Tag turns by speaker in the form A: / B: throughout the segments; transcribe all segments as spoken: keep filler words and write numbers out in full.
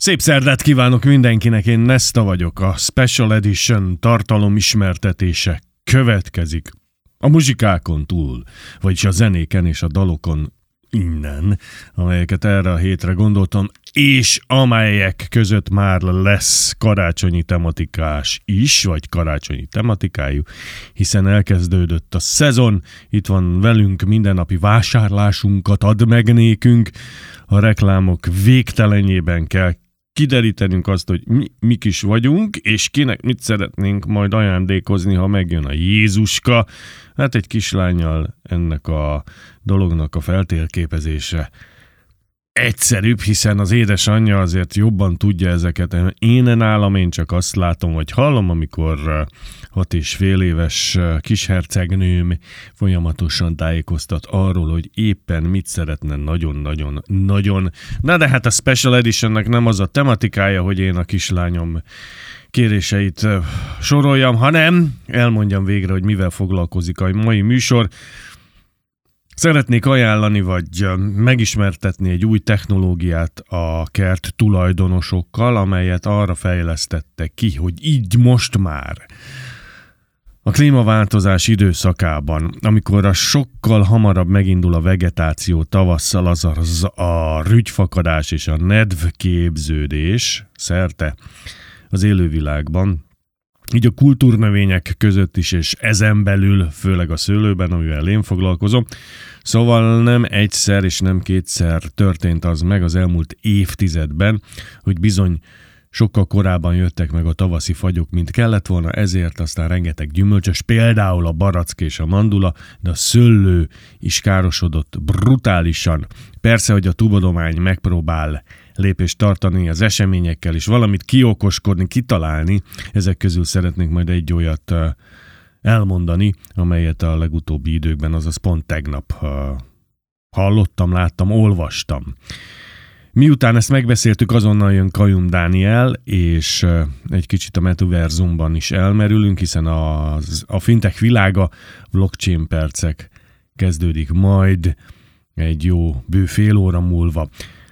A: Szép szerdát kívánok mindenkinek, én Nesta vagyok, a Special Edition tartalom ismertetése következik. A muzsikákon túl, vagyis a zenéken és a dalokon innen, amelyeket erre a hétre gondoltam, és amelyek között már lesz karácsonyi tematikás is, vagy karácsonyi tematikájú, hiszen elkezdődött a szezon, itt van velünk mindennapi vásárlásunkat ad meg nékünk, a reklámok végtelenjében kell kiderítenünk azt, hogy mi, mik is vagyunk, és kinek mit szeretnénk majd ajándékozni, ha megjön a Jézuska. Hát egy kislánnyal ennek a dolognak a feltérképezése egyszerűbb, hiszen az édesanyja azért jobban tudja ezeket. Én nálam én csak azt látom, vagy hallom, amikor hat és fél éves kishercegnőm folyamatosan tájékoztat arról, hogy éppen mit szeretne nagyon-nagyon-nagyon. Na de hát a Special Editionnek nem az a tematikája, hogy én a kislányom kéréseit soroljam, hanem elmondjam végre, hogy mivel foglalkozik a mai műsor. Szeretnék ajánlani, vagy megismertetni egy új technológiát a kert tulajdonosokkal, amelyet arra fejlesztettek ki, hogy így most már a klímaváltozás időszakában, amikor a sokkal hamarabb megindul a vegetáció tavasszal, azaz a rügyfakadás és a nedvképződés szerte az élővilágban, így a kultúrnövények között is, és ezen belül, főleg a szőlőben, amivel én foglalkozom. Szóval nem egyszer és nem kétszer történt az meg az elmúlt évtizedben, hogy bizony sokkal korábban jöttek meg a tavaszi fagyok, mint kellett volna, ezért aztán rengeteg gyümölcsös, például a barack és a mandula, de a szőlő is károsodott brutálisan. Persze, hogy a tudomány megpróbál lépést tartani az eseményekkel, és valamit kiokoskodni, kitalálni. Ezek közül szeretnék majd egy olyat elmondani, amelyet a legutóbbi időkben, azaz pont tegnap hallottam, láttam, olvastam. Miután ezt megbeszéltük, azonnal jön Kajum Dániel, és egy kicsit a metaverzumban is elmerülünk, hiszen a, a fintech világa, blockchain percek kezdődik majd egy jó bő fél óra múlva.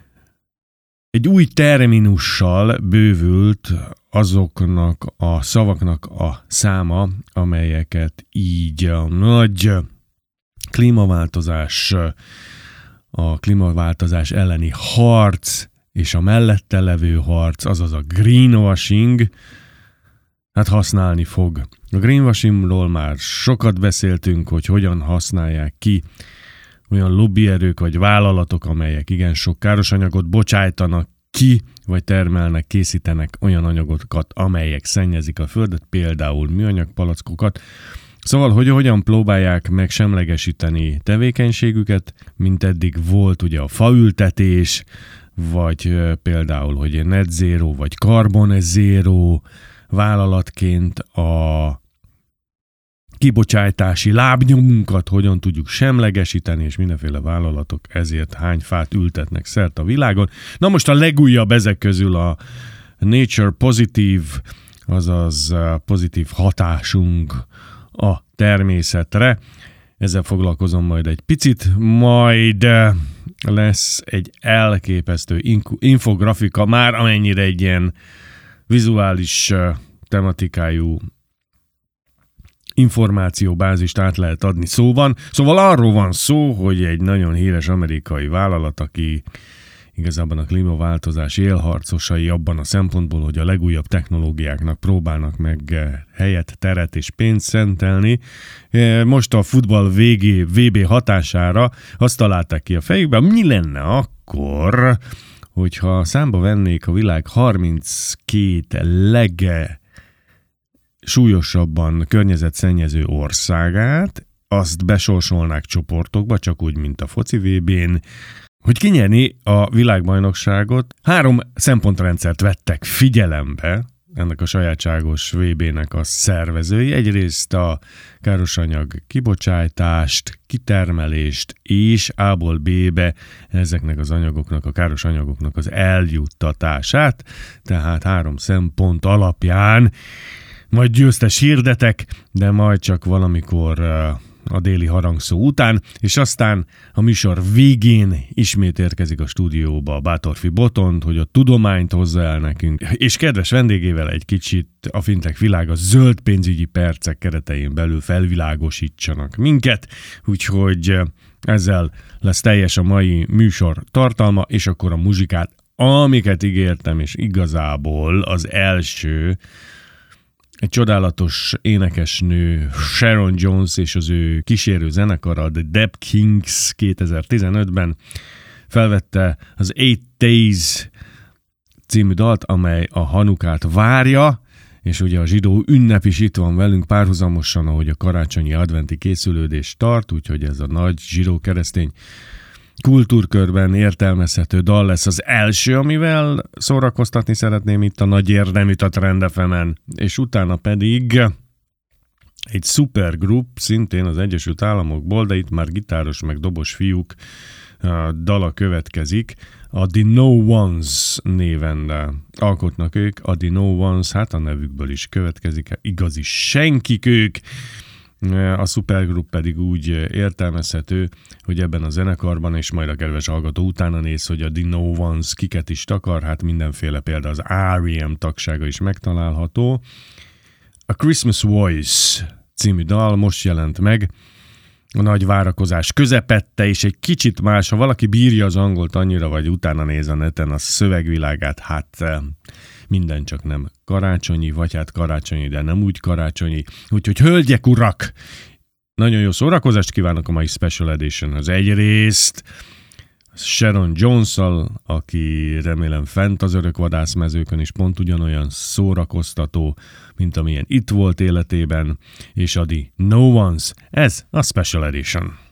A: Egy új terminussal bővült azoknak a szavaknak a száma, amelyeket így a nagy klímaváltozás, a klímaváltozás elleni harc és a mellette levő harc, azaz a greenwashing, hát használni fog. A greenwashingról már sokat beszéltünk, hogy hogyan használják ki olyan lobbyerők vagy vállalatok, amelyek igen sok káros anyagot bocsájtanak ki, vagy termelnek, készítenek olyan anyagokat, amelyek szennyezik a földet, például műanyagpalackokat. Szóval, hogy hogyan próbálják meg semlegesíteni tevékenységüket, mint eddig volt ugye a faültetés, vagy például, hogy net zero, vagy carbon zero vállalatként a kibocsátási lábnyomunkat hogyan tudjuk semlegesíteni, és mindenféle vállalatok ezért hány fát ültetnek szert a világon. Na most a legújabb ezek közül a Nature Positive, azaz pozitív hatásunk a természetre. Ezzel foglalkozom majd egy picit, majd lesz egy elképesztő infografika, már amennyire egy ilyen vizuális tematikájú információbázist át lehet adni szóban. Szóval arról van szó, hogy egy nagyon híres amerikai vállalat, aki igazából a klímaváltozás élharcosai abban a szempontból, hogy a legújabb technológiáknak próbálnak meg helyet, teret és pénzt szentelni. Most a futball vé bé hatására azt találták ki a fejükben, mi lenne akkor, hogyha számba vennék a világ harminckét lege súlyosabban környezetszennyező országát, azt besorsolnák csoportokba, csak úgy, mint a foci vé bén, hogy kinyerni a világbajnokságot. Három szempontrendszert vettek figyelembe ennek a sajátságos vé bének a szervezői. Egyrészt a károsanyag kibocsátást, kitermelést és A-ból B-be ezeknek az anyagoknak, a káros anyagoknak az eljuttatását. Tehát három szempont alapján majd győztes hirdetek, de majd csak valamikor a déli harangszó után, és aztán a műsor végén ismét érkezik a stúdióba Bátorfi Botond, hogy a tudományt hozza el nekünk, és kedves vendégével egy kicsit a fintech világa zöld pénzügyi percek keretein belül felvilágosítsanak minket, úgyhogy ezzel lesz teljes a mai műsor tartalma, és akkor a muzsikát, amiket ígértem, és igazából az első, egy csodálatos énekesnő, Sharon Jones és az ő kísérő zenekara, The Dap Kings kétezer-tizenötben felvette az Eight Days című dalt, amely a Hanukát várja, és ugye a zsidó ünnep is itt van velünk párhuzamosan, ahogy a karácsonyi adventi készülődés tart, úgyhogy ez a nagy zsidó keresztény kultúrkörben értelmezhető dal lesz az első, amivel szórakoztatni szeretném itt a nagy érdeműt a Trend ef emen, és utána pedig egy supergroup, szintén az Egyesült Államokból, de itt már gitáros meg dobos fiúk dala következik. A The No Ones néven alkotnak ők, a The No Ones, hát a nevükből is következik, igazi senkik ők. A supergroup pedig úgy értelmezhető, hogy ebben a zenekarban, és majd a kedves hallgató utána néz, hogy a The No Ones kiket is takar, hát mindenféle, például az er e em tagsága is megtalálható. A Christmas Voice című dal most jelent meg, a nagy várakozás közepette, és egy kicsit más, ha valaki bírja az angolt annyira, vagy utána néz a neten a szövegvilágát, hát minden csak nem karácsonyi, vagy hát karácsonyi, de nem úgy karácsonyi. Úgyhogy hölgyek, urak, nagyon jó szórakozást kívánok a mai Special Editionhez. Egyrészt Sharon Jones-szal, aki remélem fent az örök vadászmezőkön is pont ugyanolyan szórakoztató, mint amilyen itt volt életében, és a The No Ones, ez a Special Edition.